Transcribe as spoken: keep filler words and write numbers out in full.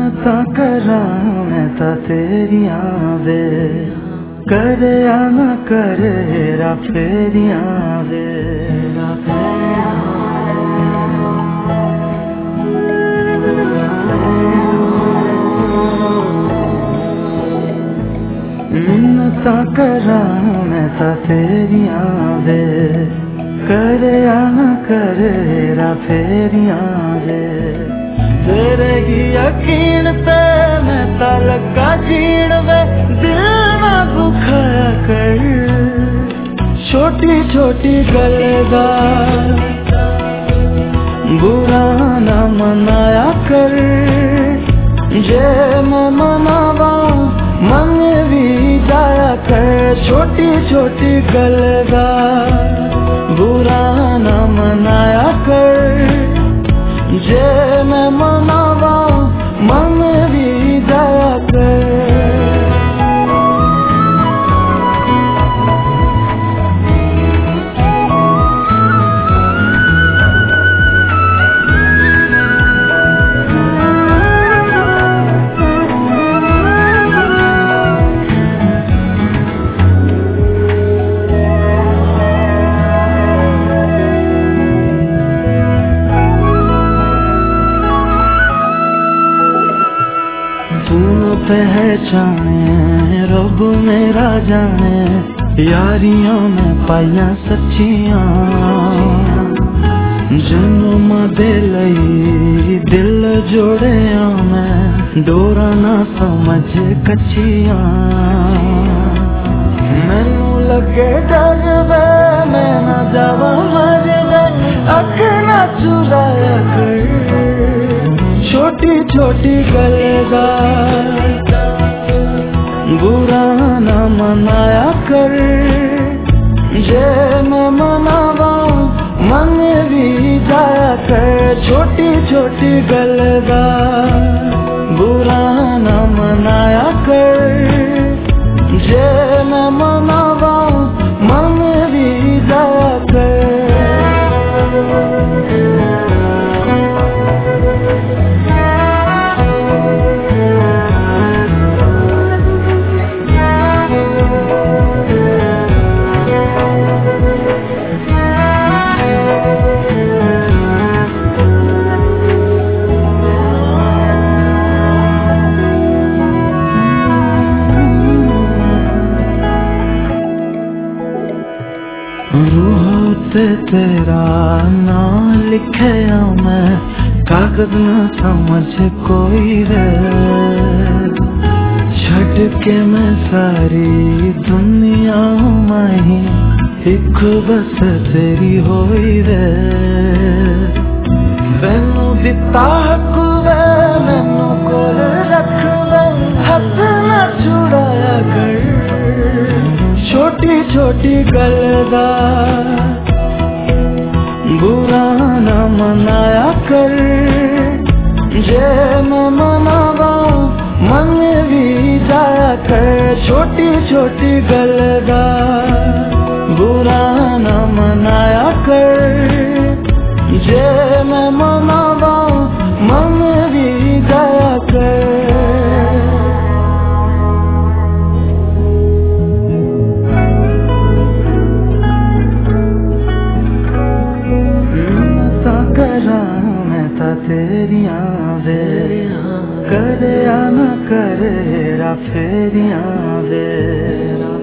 मिन्नतां करां मैं तां तेरियां वे, करे या ना करे हेरा फेरियां वे। मिन्नतां करां मैं तां तेरियां वे, करे या ना करे हेरा फेरियां वे। तेरे ही यकीन पे मैं तां लगा जीण वे, दिल ना दुखाया कर छोटी छोटी गल दा बुरा ना मनाया कर। जे मैं मनावा मन भी जाया कर छोटी छोटी गल दा बुरा ना मनाया कर। जे मैं मनावा मन भी जाया कर। पहचाने रब मेरा जाने, यारियों में पाइया सच्चियां जन्म दे लई दिल जोड़े मैं डोरा ना समझ कच्चियां। मैनू लगे डर वे मैं ना जावा मर वे, अख ना चुराया कर छोटी छोटी गल दा बुरा ना मनाया कर। जे मैं मनावा मन भी जाया कर छोटी छोटी गल दा बुरा ना मनाया कर। जे मैं मनावा मन भी जाया कर। रूह ते तेरा नाम लिखे मैं कागज न समझ कोई रे, छड़ के मैं सारी दुनिया में एक बस तेरी होई रे। मैनू दिता हक वे मैनू कोल रख वे, हाथ ना छुड़ाया कर छोटी छोटी गल दा बुरा ना मनाया कर। जे मैं मनावा मन भी जाया कर छोटी छोटी गल दा बुरा ना मनाया कर। जे मैं मनावा मन भी जाया कर। मैं तां तेरियां वे, करे या ना करे हेरा फेरियां वे।